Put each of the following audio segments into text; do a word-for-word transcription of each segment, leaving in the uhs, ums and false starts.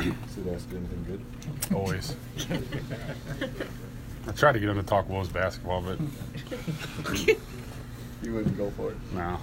Sid asked anything good? Always. I tried to get him to talk Wolves basketball, but he wouldn't go for it. No.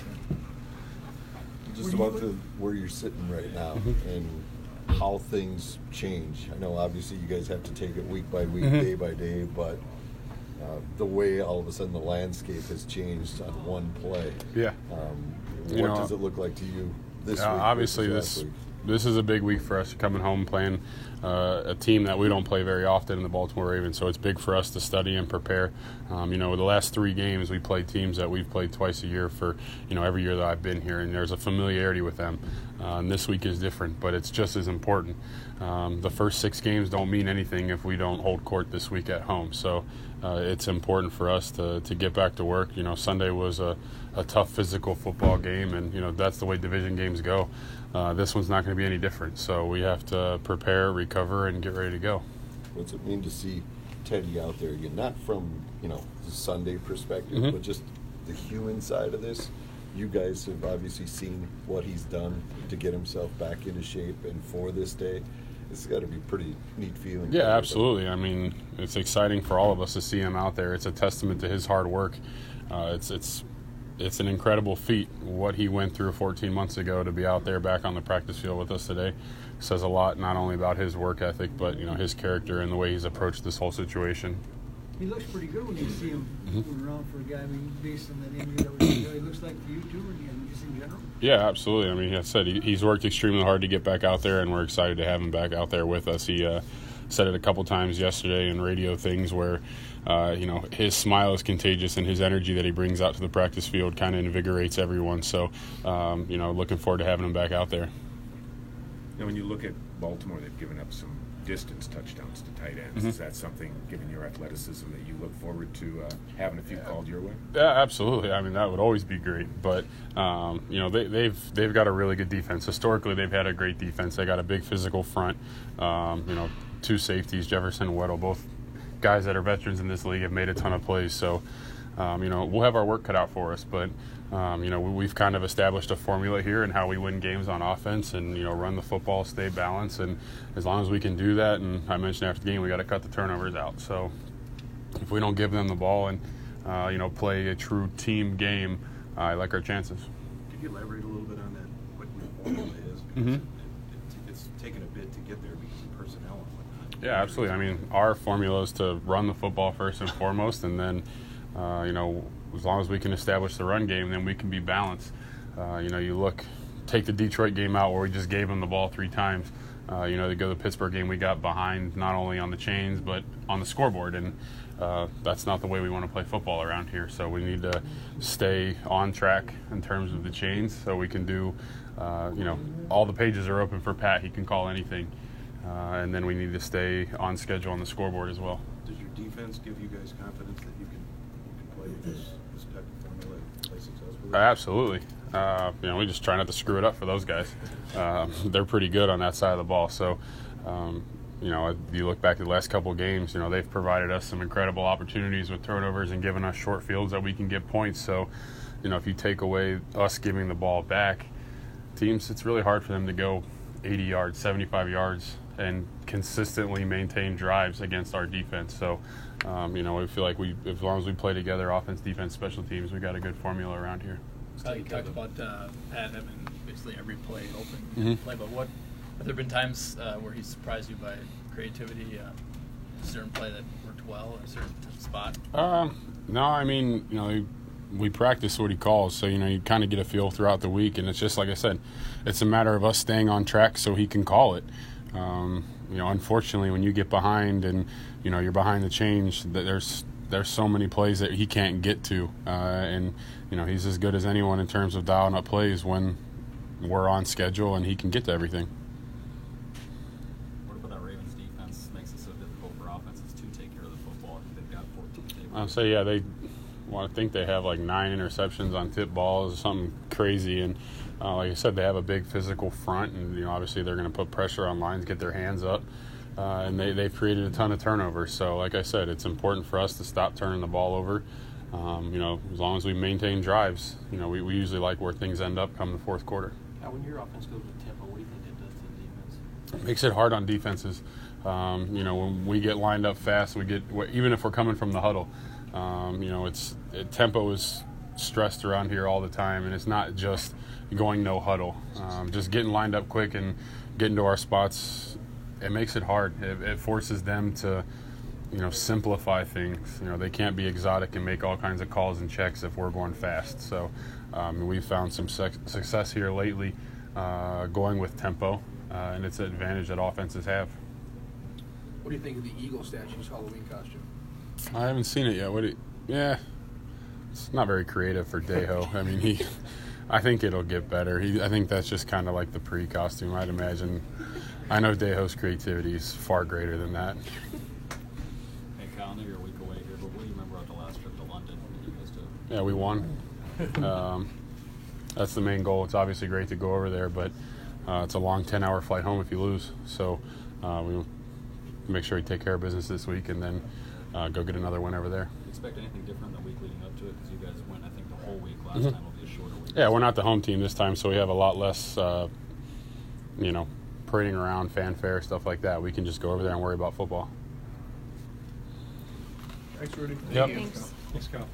Just about to where you're sitting right now mm-hmm. and how things change. I know obviously you guys have to take it week by week, mm-hmm. day by day, but uh, the way all of a sudden the landscape has changed on one play. Yeah. Um, what you know, does it look like to you this uh, week? Obviously, this week? This is a big week for us coming home playing uh, a team that we don't play very often in the Baltimore Ravens. So it's big for us to study and prepare. Um, you know, the last three games we played teams that we've played twice a year for, you know, every year that I've been here, and there's a familiarity with them. Uh, and this week is different, but it's just as important. Um, the first six games don't mean anything if we don't hold court this week at home. So uh, it's important for us to, to get back to work. You know, Sunday was a, a tough physical football game, and, you know, that's the way division games go. Uh, this one's not going to be any different. So we have to prepare, recover, and get ready to go. What's it mean to see Teddy out there again? Not from, you know, the Sunday perspective, mm-hmm. but just the human side of this. You guys have obviously seen what he's done to get himself back into shape, and for this day, it's got to be a pretty neat feeling. Yeah, absolutely. I mean, it's exciting for all of us to see him out there. It's a testament to his hard work. Uh, it's it's it's an incredible feat what he went through fourteen months ago to be out there back on the practice field with us today. Says a lot not only about his work ethic, but, you know, his character and the way he's approached this whole situation. He looks pretty good when you see him mm-hmm. moving around for a guy. I mean, based on that injury that was there, he looks like for you too, and just in general. Yeah, absolutely. I mean, like I said, he, he's worked extremely hard to get back out there, and we're excited to have him back out there with us. He uh, said it a couple times yesterday in radio things where, uh, you know, his smile is contagious, and his energy that he brings out to the practice field kind of invigorates everyone. So, um, you know, looking forward to having him back out there. Now, when you look at Baltimore, they've given up some distance touchdowns to tight ends. Mm-hmm. Is that something, given your athleticism, that you look forward to uh, having a few called your way? Yeah, absolutely. I mean, that would always be great. But um, you know, they, they've they've got a really good defense. Historically, they've had a great defense. They got a big physical front. Um, you know, two safeties, Jefferson and Weddle, both guys that are veterans in this league, have made a ton of plays. So, um, you know, we'll have our work cut out for us. But Um, you know, we've kind of established a formula here and how we win games on offense and, you know, run the football, stay balanced. And as long as we can do that, and I mentioned after the game, we got to cut the turnovers out. So if we don't give them the ball and, uh, you know, play a true team game, I like our chances. Could you elaborate a little bit on that, what your formula is? Because mm-hmm. it, it, it's taken a bit to get there because of personnel and whatnot. Yeah, absolutely. I mean, our formula is to run the football first and foremost, and then, uh, you know, as long as we can establish the run game, then we can be balanced. Uh, you know, you look, take the Detroit game out where we just gave them the ball three times. Uh, you know, to go to the Pittsburgh game, we got behind not only on the chains but on the scoreboard, and uh, that's not the way we want to play football around here. So we need to stay on track in terms of the chains so we can do, uh, you know, all the pages are open for Pat. He can call anything. Uh, and then we need to stay on schedule on the scoreboard as well. Does your defense give you guys confidence that you can, you can play this, this type of formula and play successfully? Uh, absolutely. Uh, you know, we just try not to screw it up for those guys. Uh, they're pretty good on that side of the ball. So, um, you know, if you look back at the last couple of games, you know, they've provided us some incredible opportunities with turnovers and given us short fields that we can get points. So, you know, if you take away us giving the ball back, teams, it's really hard for them to go eighty yards, seventy-five yards, and consistently maintain drives against our defense. So, um, you know, we feel like we, as long as we play together, offense, defense, special teams, we got a good formula around here. Uh, you talked about uh, Pat having basically every play open mm-hmm. play, but what have there been times uh, where he surprised you by creativity, uh, a certain play that worked well in a certain spot? Um, no, I mean, you know, we practice what he calls, so, you know, you kind of get a feel throughout the week, and it's just like I said, it's a matter of us staying on track so he can call it. Um, you know, unfortunately, when you get behind and, you know, you're behind the change, there's there's so many plays that he can't get to, uh, and, you know, he's as good as anyone in terms of dialing up plays when we're on schedule and he can get to everything. What about that Ravens defense makes it so difficult for offenses to take care of the football? They've got fourteen tables. I'll say, yeah, they well, I think they have like nine interceptions on tip balls or something crazy, and uh, like I said, they have a big physical front, and, you know, obviously they're going to put pressure on lines, get their hands up. Uh, and they, they've created a ton of turnovers. So, like I said, it's important for us to stop turning the ball over. Um, you know, as long as we maintain drives, you know, we, we usually like where things end up come the fourth quarter. Now, when your offense goes with tempo, what do you think it does to the defense? It makes it hard on defenses. Um, you know, when we get lined up fast, we get even if we're coming from the huddle. Um, you know, it's it, tempo is stressed around here all the time, and it's not just going no huddle. Um, just getting lined up quick and getting to our spots, it makes it hard. It, it forces them to, you know, simplify things. You know, they can't be exotic and make all kinds of calls and checks if we're going fast. So um, we've found some sec- success here lately uh, going with tempo, uh, and it's an advantage that offenses have. What do you think of the Eagle statue's Halloween costume? I haven't seen it yet. What do you, yeah, it's not very creative for Dejo. I mean, he, I think it'll get better. He, I think that's just kind of like the pre-costume. I'd imagine. I know Dejo's creativity is far greater than that. Hey, Kyle, I know you're a week away here, but what do you remember about the last trip to London? What did you guys do? Yeah, we won. um, that's the main goal. It's obviously great to go over there, but uh, it's a long ten-hour flight home if you lose. So uh, we make sure we take care of business this week and then uh, go get another win over there. Do you expect anything different the week leading up to it? Because you guys went, I think, the whole week. Last Mm-hmm. time will be a shorter week. Yeah, we're not the home team this time, so we have a lot less, uh, you know, parading around, fanfare, stuff like that. We can just go over there and worry about football. Thanks, Rudy. Yep. Thanks. Thanks, Kyle.